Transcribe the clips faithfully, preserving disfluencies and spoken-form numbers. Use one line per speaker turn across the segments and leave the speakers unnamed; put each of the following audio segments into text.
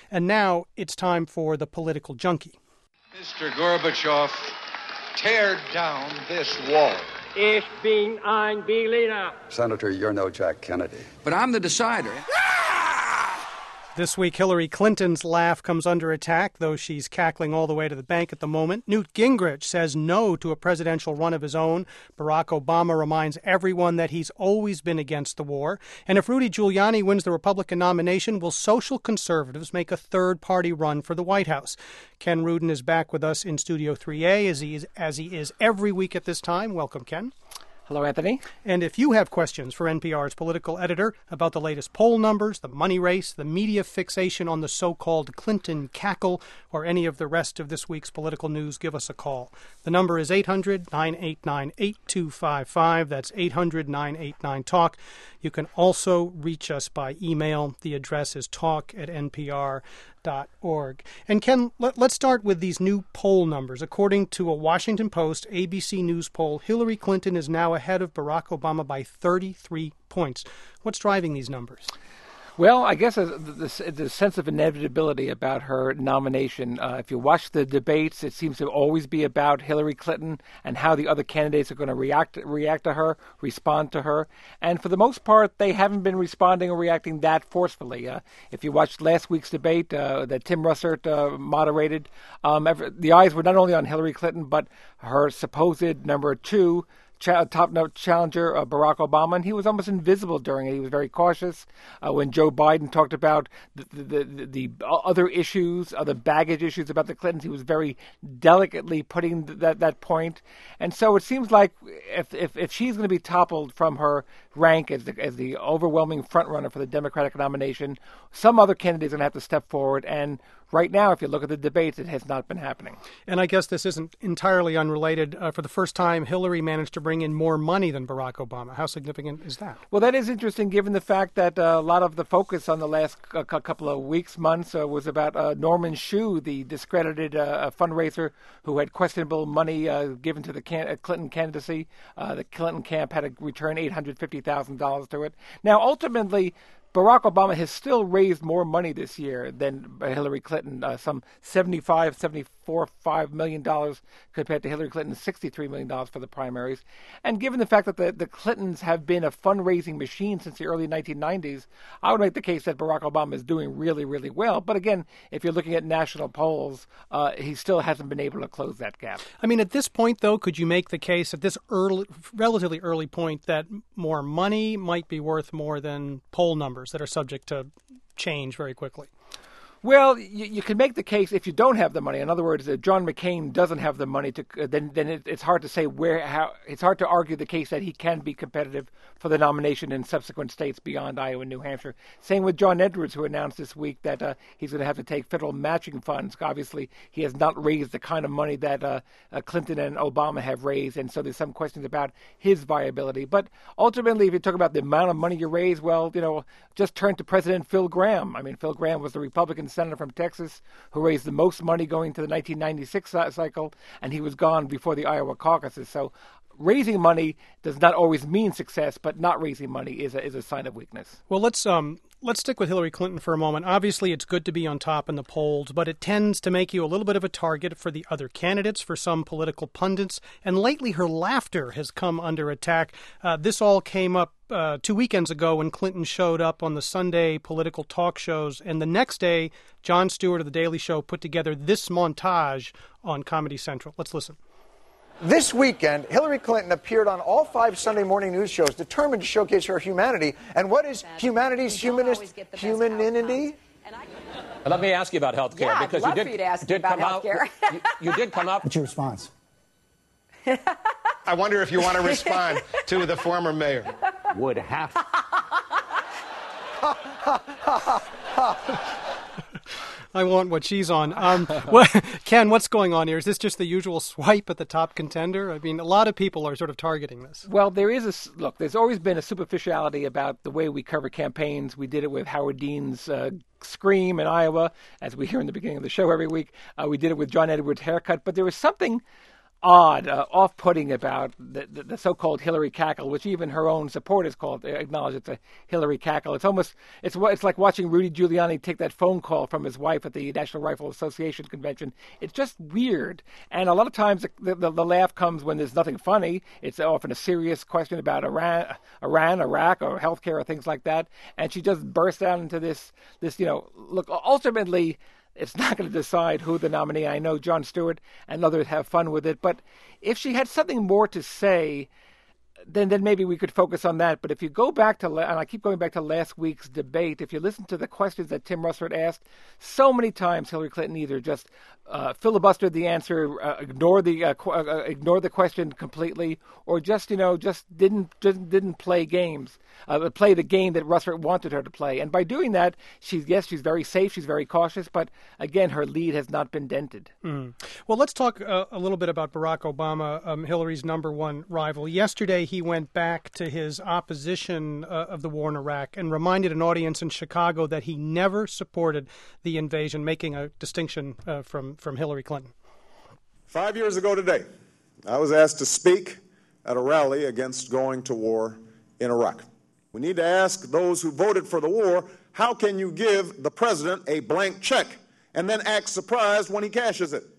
And now it's time for the political junkie.
Mister Gorbachev, tear down this wall.
Ich bin ein Berliner.
Senator, you're no Jack Kennedy.
But I'm the decider.
This week, Hillary Clinton's laugh comes under attack, though she's cackling all the way to the bank at the moment. Newt Gingrich says no to a presidential run of his own. Barack Obama reminds everyone that he's always been against the war. And if Rudy Giuliani wins the Republican nomination, will social conservatives make a third-party run for the White House? Ken Rudin is back with us in Studio three A, as he is, as he is every week at this time. Welcome, Ken.
Hello, Anthony.
And if you have questions for N P R's political editor about the latest poll numbers, the money race, the media fixation on the so-called Clinton cackle, or any of the rest of this week's political news, give us a call. The number is eight hundred, nine eight nine, eight two five five. That's eight hundred, nine eight nine, talk. You can also reach us by email. The address is talk at N P R dot org. And Ken, let, let's start with these new poll numbers. According to a Washington Post A B C News poll, Hillary Clinton is now ahead of Barack Obama by thirty-three points. What's driving these numbers?
Well, I guess the, the sense of inevitability about her nomination. Uh, if you watch the debates, it seems to always be about Hillary Clinton and how the other candidates are going to react react to her, respond to her. And for the most part, they haven't been responding or reacting that forcefully. Uh, if you watched last week's debate uh, that Tim Russert uh, moderated, um, every, the eyes were not only on Hillary Clinton, but her supposed number two, Ch- top note challenger, uh, Barack Obama, and he was almost invisible during it. He was very cautious. Uh, when Joe Biden talked about the, the, the, the other issues, other baggage issues about the Clintons, he was very delicately putting that, that point. And so it seems like if if, if she's going to be toppled from her rank as the, as the overwhelming frontrunner for the Democratic nomination, some other candidate is going to have to step forward. And right now, if you look at the debates, it has not been happening.
And I guess this isn't entirely unrelated. Uh, for the first time, Hillary managed to bring in more money than Barack Obama. How significant is that?
Well, that is interesting, given the fact that uh, a lot of the focus on the last uh, couple of weeks, months, uh, was about uh, Norman Shue, the discredited uh, fundraiser who had questionable money uh, given to the can- Clinton candidacy. Uh, the Clinton camp had to return eight hundred fifty thousand dollars to it. Now, ultimately, Barack Obama has still raised more money this year than Hillary Clinton, uh, some seventy-five, seventy-four, five million dollars compared to Hillary Clinton's sixty-three million dollars for the primaries. And given the fact that the, the Clintons have been a fundraising machine since the early nineteen nineties, I would make the case that Barack Obama is doing really, really well. But again, if you're looking at national polls, uh, he still hasn't been able to close that gap.
I mean, at this point, though, could you make the case at this early, relatively early point that more money might be worth more than poll numbers that are subject to change very quickly?
Well, you, you can make the case if you don't have the money. In other words, if John McCain doesn't have the money, to uh, then then it, it's hard to say where how it's hard to argue the case that he can be competitive for the nomination in subsequent states beyond Iowa and New Hampshire. Same with John Edwards, who announced this week that uh, he's going to have to take federal matching funds. Obviously, he has not raised the kind of money that uh, uh, Clinton and Obama have raised, and so there's some questions about his viability. But ultimately, if you talk about the amount of money you raise, well, you know, just turn to President Phil Gramm. I mean, Phil Gramm was the Republican senator from Texas who raised the most money going to the nineteen ninety-six cycle, and he was gone before the Iowa caucuses. So raising money does not always mean success, but not raising money is a, is a sign of weakness.
Well, let's um let's stick with Hillary Clinton for a moment. Obviously, it's good to be on top in the polls, but it tends to make you a little bit of a target for the other candidates, for some political pundits. And lately, her laughter has come under attack. Uh, this all came up Uh, two weekends ago when Clinton showed up on the Sunday political talk shows, and the next day, Jon Stewart of The Daily Show put together this montage on Comedy Central. Let's listen.
This weekend, Hillary Clinton appeared on all five Sunday morning news shows, determined to showcase her humanity. And what is humanity's humanist humanity?
Let me ask you about health care.
Yeah,
because
I'd love
you did,
for you to ask
did
me about
come
health care.
out, you, you did come up.
What's your response?
I wonder if you want to respond to the former mayor.
Would have.
I want what she's on. Um, what, Ken, what's going on here? Is this just the usual swipe at the top contender? I mean, a lot of people are sort of targeting this.
Well, there is a look. There's always been a superficiality about the way we cover campaigns. We did it with Howard Dean's uh, Scream in Iowa, as we hear in the beginning of the show every week. Uh, we did it with John Edwards' haircut. But there was something odd, uh, off-putting about the, the, the so-called Hillary cackle, which even her own supporters call it, acknowledge it's a Hillary cackle. It's almost it's it's like watching Rudy Giuliani take that phone call from his wife at the National Rifle Association convention. It's just weird, and a lot of times the, the, the laugh comes when there's nothing funny. It's often a serious question about Iran, Iran, Iraq, or healthcare or things like that, and she just bursts out into this this you know look ultimately. It's not going to decide who the nominee. I know Jon Stewart and others have fun with it, but if she had something more to say, then then maybe we could focus on that. But if you go back to, and I keep going back to last week's debate, if you listen to the questions that Tim Russert asked, so many times Hillary Clinton either just uh, filibustered the answer, uh, ignored the uh, qu- uh, ignored the question completely, or just you know just didn't just didn't play games, uh, play the game that Russert wanted her to play. And by doing that, she's yes, she's very safe, she's very cautious, but again, her lead has not been dented.
Mm. Well, let's talk uh, a little bit about Barack Obama, um, Hillary's number one rival. Yesterday, he went back to his opposition uh, of the war in Iraq and reminded an audience in Chicago that he never supported the invasion, making a distinction uh, from, from Hillary Clinton.
Five years ago today, I was asked to speak at a rally against going to war in Iraq. We need to ask those who voted for the war, how can you give the president a blank check and then act surprised when he cashes it?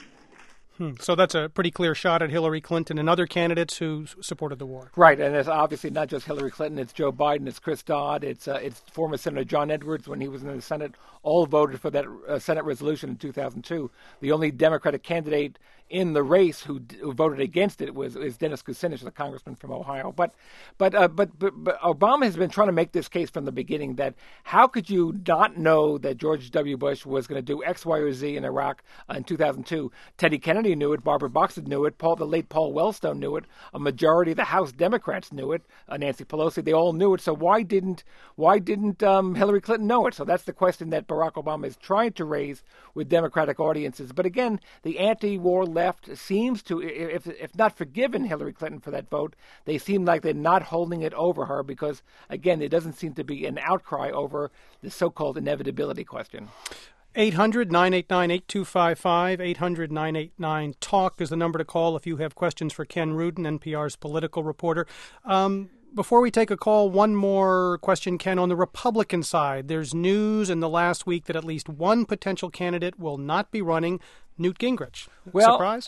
Hmm. So that's a pretty clear shot at Hillary Clinton and other candidates who supported the war.
Right, and it's obviously not just Hillary Clinton. It's Joe Biden, it's Chris Dodd, it's uh, it's former Senator John Edwards when he was in the Senate. All voted for that uh, Senate resolution in two thousand two. The only Democratic candidate in the race who, who voted against it was is Dennis Kucinich, the congressman from Ohio. But but, uh, but but but Obama has been trying to make this case from the beginning that how could you not know that George W. Bush was going to do X, Y, or Z in Iraq uh, in two thousand two? Teddy Kennedy knew it. Barbara Boxer knew it. Paul, the late Paul Wellstone knew it. A majority of the House Democrats knew it. Uh, Nancy Pelosi, they all knew it. So why didn't why didn't um, Hillary Clinton know it? So that's the question that Barack Obama is trying to raise with Democratic audiences. But again, the anti-war left seems to, if if not forgiven Hillary Clinton for that vote, they seem like they're not holding it over her because, again, there doesn't seem to be an outcry over the so-called inevitability question.
eight hundred nine eight nine eight two five five, eight hundred nine eight nine talk is the number to call if you have questions for Ken Rudin, N P R's political reporter. Um, Before we take a call, one more question, Ken. On the Republican side, there's news in the last week that at least one potential candidate will not be running, Newt Gingrich.
Well,
surprise?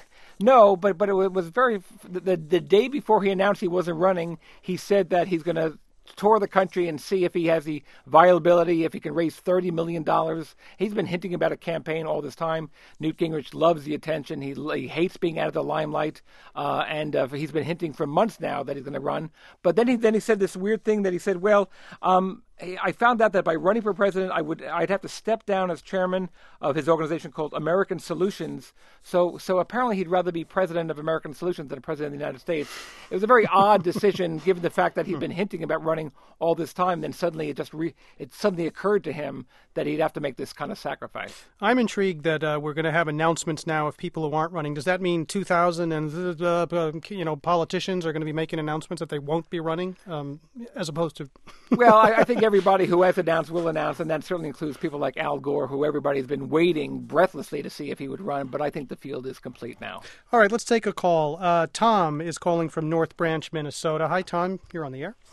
No, but but it was very the the day before he announced he wasn't running, he said that he's going to tour the country and see if he has the viability, if he can raise thirty million dollars. He's been hinting about a campaign all this time. Newt Gingrich loves the attention. He, he hates being out of the limelight, uh, and uh, he's been hinting for months now that he's going to run. But then he then he said this weird thing that he said, well, um, I found out that by running for president, I would I'd have to step down as chairman of his organization called American Solutions. So so apparently he'd rather be president of American Solutions than president of the United States. It was a very odd decision, given the fact that he'd been hinting about running all this time. Then suddenly it just re, it suddenly occurred to him that he'd have to make this kind of sacrifice.
I'm intrigued that uh, we're going to have announcements now of people who aren't running. Does that mean two thousand and uh, uh, you know politicians are going to be making announcements that they won't be running, um, as opposed to?
Well, I, I think everybody who has announced will announce, and that certainly includes people like Al Gore, who everybody's been waiting breathlessly to see if he would run. But I think the field is complete now.
All right, let's take a call. Uh, Tom is calling from North Branch, Minnesota. Hi, Tom. You're on the air.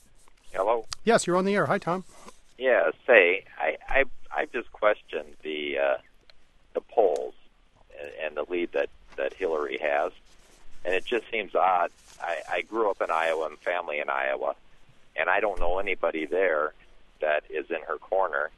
Hello?
Yes, you're on the air. Hi, Tom.
Yeah, say, I, I, I just questioned the uh, the polls and the lead that, that Hillary has, and it just seems odd. I, I grew up in Iowa and family in Iowa, and I don't know anybody there that is in her corner,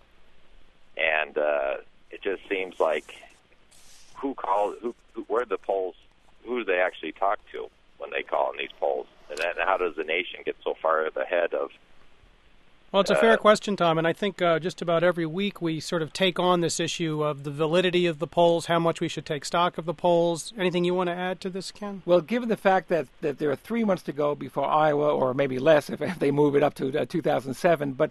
and uh, it just seems like who calls, who, who, where the polls, who do they actually talk to when they call in these polls, and then how does the nation get so far ahead of?
Well, it's a fair uh, question, Tom, and I think uh, just about every week we sort of take on this issue of the validity of the polls, how much we should take stock of the polls. Anything you want to add to this, Ken?
Well, given the fact that, that there are three months to go before Iowa, or maybe less if, if they move it up to uh, two thousand seven, but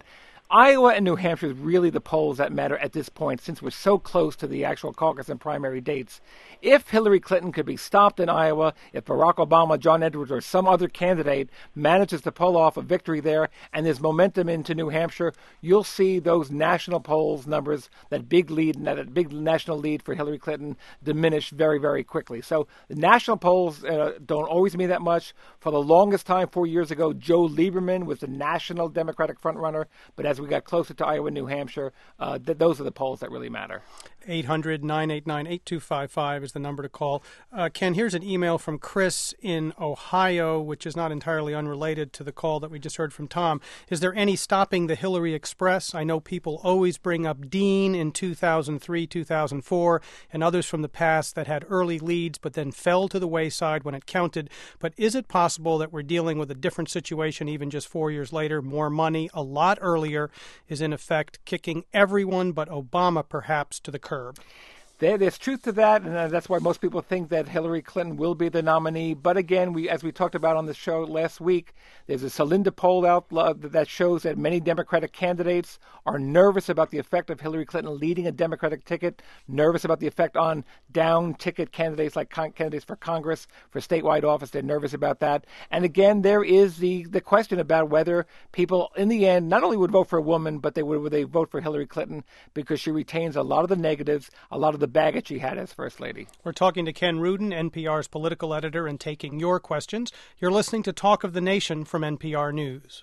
Iowa and New Hampshire is really the polls that matter at this point, since we're so close to the actual caucus and primary dates. If Hillary Clinton could be stopped in Iowa, if Barack Obama, John Edwards, or some other candidate manages to pull off a victory there, and there's momentum into New Hampshire, you'll see those national polls numbers, that big lead, that big national lead for Hillary Clinton, diminish very, very quickly. So the national polls uh, don't always mean that much. For the longest time, four years ago, Joe Lieberman was the national Democratic frontrunner, but as we got closer to Iowa and New Hampshire, uh, th- those are the polls that really matter.
eight hundred, nine eight nine, eight two five five is the number to call. Uh, Ken, here's an email from Chris in Ohio, which is not entirely unrelated to the call that we just heard from Tom. Is there any stopping the Hillary Express? I know people always bring up Dean in two thousand three, two thousand four, and others from the past that had early leads but then fell to the wayside when it counted. But is it possible that we're dealing with a different situation even just four years later? More money, a lot earlier, is in effect kicking everyone but Obama perhaps to the curb.
There, there's truth to that, and that's why most people think that Hillary Clinton will be the nominee. But again, we, as we talked about on the show last week, there's a Celinda poll out uh, that shows that many Democratic candidates are nervous about the effect of Hillary Clinton leading a Democratic ticket, nervous about the effect on down ticket candidates like con- candidates for Congress, for statewide office. They're nervous about that. And again, there is the, the question about whether people, in the end, not only would vote for a woman, but they would, would they vote for Hillary Clinton because she retains a lot of the negatives, a lot of the baggage she had as First Lady.
We're talking to Ken Rudin, N P R's political editor, and taking your questions. You're listening to Talk of the Nation from N P R News.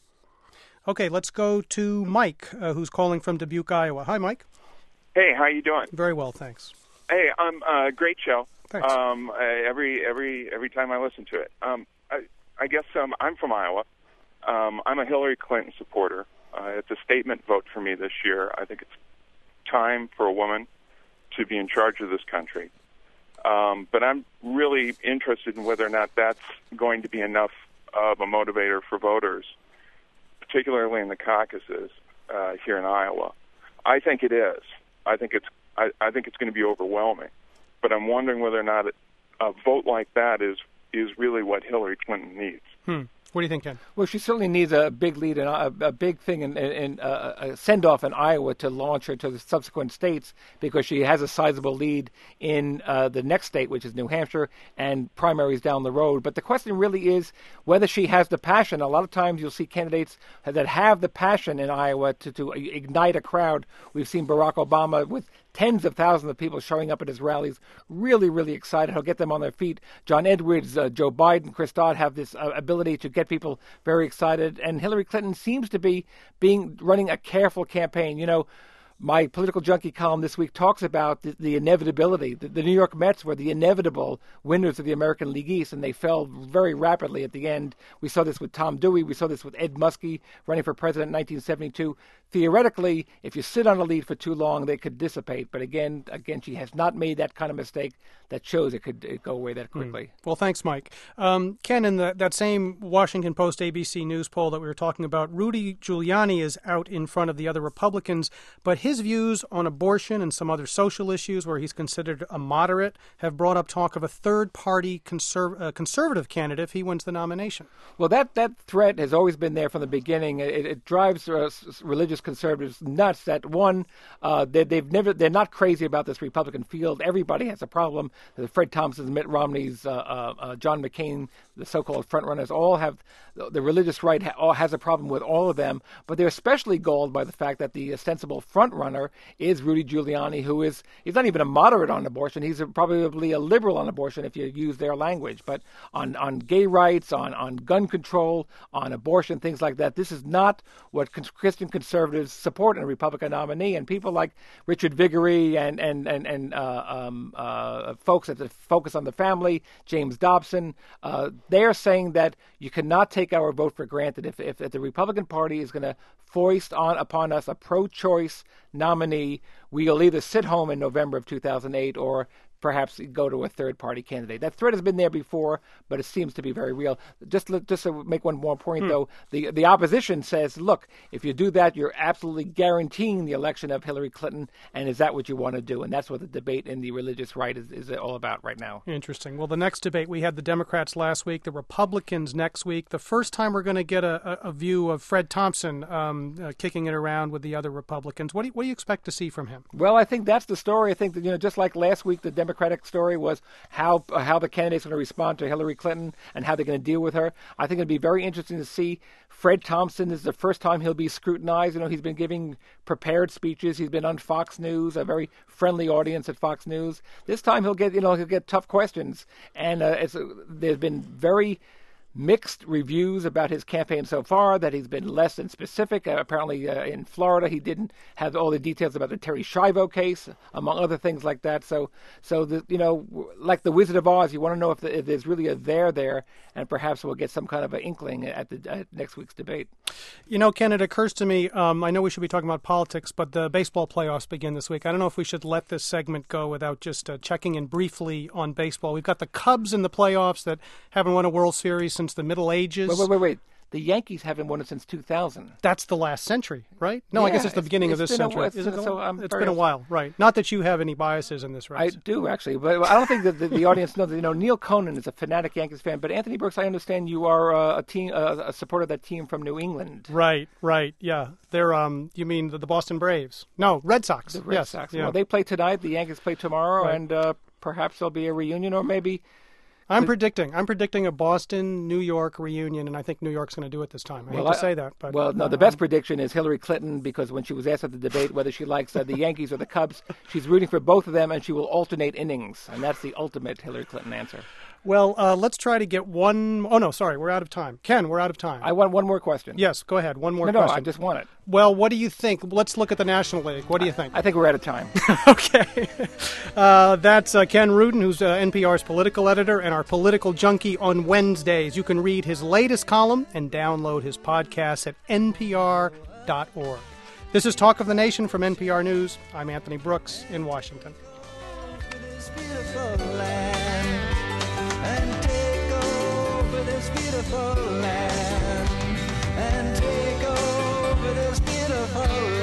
Okay, let's go to Mike, uh, who's calling from Dubuque, Iowa. Hi, Mike.
Hey, how you doing?
Very well, thanks.
Hey, um, uh, great show.
Thanks.
Um, uh, every every every time I listen to it. Um, I, I guess um, I'm from Iowa. Um, I'm a Hillary Clinton supporter. Uh, it's a statement vote for me this year. I think it's time for a woman to be in charge of this country. Um, but I'm really interested in whether or not that's going to be enough of a motivator for voters, particularly in the caucuses uh, here in Iowa. I think it is. I think it's. I, I think it's going to be overwhelming. But I'm wondering whether or not a vote like that is is really what Hillary Clinton needs.
Hmm. What do you think, Ken?
Well, she certainly needs a big lead and a, a big thing in, in, in uh, a send-off in Iowa to launch her to the subsequent states, because she has a sizable lead in uh, the next state, which is New Hampshire, and primaries down the road. But the question really is whether she has the passion. A lot of times you'll see candidates that have the passion in Iowa to, to ignite a crowd. We've seen Barack Obama with tens of thousands of people showing up at his rallies, really, really excited. He'll get them on their feet. John Edwards, uh, Joe Biden, Chris Dodd have this uh, ability to get people very excited. And Hillary Clinton seems to be being running a careful campaign. You know, my political junkie column this week talks about the, the inevitability. The, the New York Mets were the inevitable winners of the American League East, and they fell very rapidly at the end. We saw this with Tom Dewey. We saw this with Ed Muskie running for president in nineteen seventy-two. Theoretically, if you sit on a lead for too long, they could dissipate. But again, again, she has not made that kind of mistake that shows it could go away that quickly.
Mm. Well, thanks, Mike. Um, Ken, in the, that same Washington Post A B C News poll that we were talking about, Rudy Giuliani is out in front of the other Republicans, but his views on abortion and some other social issues where he's considered a moderate have brought up talk of a third-party conserv- uh, conservative candidate if he wins the nomination.
Well, that, that threat has always been there from the beginning. It, it drives uh, religious conservatives nuts that, one, uh, they, they've never, they're not crazy about this Republican field. Everybody has a problem. Fred Thompson, Mitt Romney's, uh, uh, uh, John McCain, the so-called frontrunners, all have the, the religious right ha- all has a problem with all of them. But they're especially galled by the fact that the ostensible frontrunner is Rudy Giuliani, who is he's not even a moderate on abortion. He's a, probably a liberal on abortion if you use their language. But on, on gay rights, on, on gun control, on abortion, things like that, this is not what con- Christian conservatives support in a Republican nominee. And people like Richard Viguerie and and and, and uh, um, uh, folks at the Focus on the Family, James Dobson, uh, they're saying that you cannot take our vote for granted. If, if, if the Republican Party is going to foist on upon us a pro-choice nominee, we'll either sit home in November of two thousand eight or perhaps go to a third-party candidate. That threat has been there before, but it seems to be very real. Just just to make one more point, hmm. though, the the opposition says, look, if you do that, you're absolutely guaranteeing the election of Hillary Clinton, and is that what you want to do? And that's what the debate in the religious right is, is all about right now.
Interesting. Well, the next debate, we had the Democrats last week, the Republicans next week. The first time we're going to get a, a, a view of Fred Thompson um, uh, kicking it around with the other Republicans. What do, you, what do you expect to see from him?
Well, I think that's the story. I think that, you know, just like last week, the Democratic story was how uh, how the candidates are going to respond to Hillary Clinton and how they're going to deal with her. I think it'd be very interesting to see. Fred Thompson, this is the first time he'll be scrutinized. You know, he's been giving prepared speeches. He's been on Fox News, a very friendly audience at Fox News. This time he'll get, you know, he'll get tough questions. And uh, it's, uh, there's been very mixed reviews about his campaign so far, that he's been less than specific. Uh, apparently uh, in Florida, he didn't have all the details about the Terry Schiavo case, among other things like that. So, so the, you know, like the Wizard of Oz, you want to know if, the, if there's really a there there, and perhaps we'll get some kind of an inkling at, the, at next week's debate.
You know, Ken, it occurs to me, um, I know we should be talking about politics, but the baseball playoffs begin this week. I don't know if we should let this segment go without just uh, checking in briefly on baseball. We've got the Cubs in the playoffs that haven't won a World Series since the Middle Ages.
Wait, wait, wait, wait. The Yankees haven't won it since two thousand.
That's the last century, right? No,
yeah,
I guess it's the beginning
it's
of this century.
A, it's,
Isn't it?
So I'm
it's been a while, right? Not that you have any biases in this race.
I do, actually. But I don't think that the, the audience knows that, you know, Neil Conan is a fanatic Yankees fan. But Anthony Brooks, I understand you are uh, a team, uh, a supporter of that team from New England.
Right, right, yeah. They're, um, you mean the, the Boston Braves? No, Red Sox.
The Red
yes,
Sox.
Yeah.
Well, they play tonight. The Yankees play tomorrow.
Right.
And uh, perhaps there'll be a reunion, or maybe...
I'm predicting. I'm predicting a Boston-New York reunion, and I think New York's going to do it this time. I well, hate to I, say that, but
well, no. Uh, the best prediction is Hillary Clinton, because when she was asked at the debate whether she likes uh, the Yankees or the Cubs, she's rooting for both of them, and she will alternate innings, and that's the ultimate Hillary Clinton answer.
Well, uh, let's try to get one. Oh no, sorry, we're out of time. Ken, we're out of time.
I want one more question.
Yes, go ahead. One more
no,
question.
No, I just want it.
Well, what do you think? Let's look at the National League. What do you think?
I, I think we're out of time.
Okay. Uh, that's uh, Ken Rudin, who's uh, N P R's political editor and our political junkie on Wednesdays. You can read his latest column and download his podcast at N P R dot org. This is Talk of the Nation from N P R News. I'm Anthony Brooks in Washington.
Beautiful land and take over this beautiful land.